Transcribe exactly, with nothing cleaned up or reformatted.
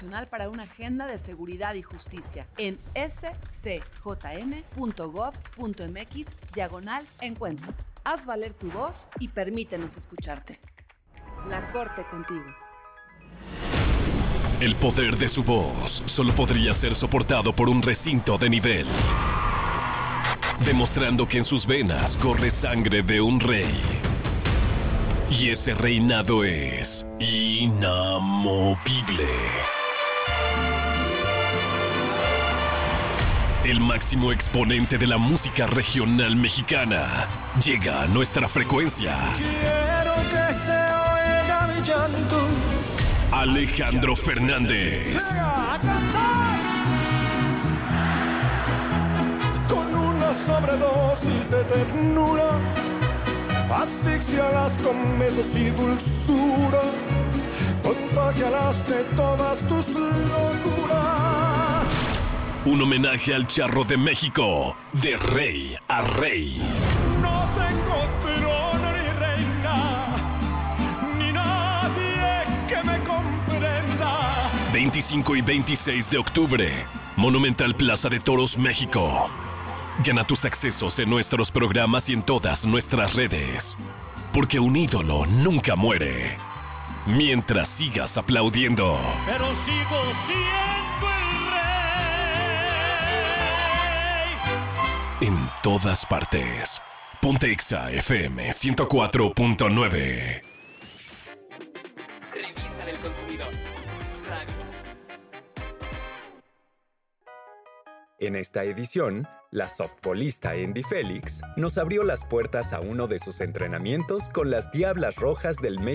Nacional para una Agenda de Seguridad y Justicia en s c j n punto gov punto m x diagonal encuentro. Haz valer tu voz y permítenos escucharte. La Corte contigo. El poder de su voz solo podría ser soportado por un recinto de nivel, demostrando que en sus venas corre sangre de un rey. Y ese reinado es inamovible. El máximo exponente de la música regional mexicana llega a nuestra frecuencia. Quiero que se oiga mi llanto. Alejandro Fernández. A cantar con una sobredosis de ternura, asfixialas con besos y dulzura, contagialas de todas tus locuras. Un homenaje al Charro de México, de rey a rey. No tengo trono ni reina, ni nadie que me comprenda. veinticinco y veintiséis de octubre, Monumental Plaza de Toros, México. Gana tus accesos en nuestros programas y en todas nuestras redes. Porque un ídolo nunca muere. Mientras sigas aplaudiendo. Pero sigo siendo el rey. En todas partes. Ponte Exa F M ciento cuatro punto nueve. Revista del Consumidor. Radio. En esta edición, la softbolista Andy Félix nos abrió las puertas a uno de sus entrenamientos con las Diablas Rojas del México.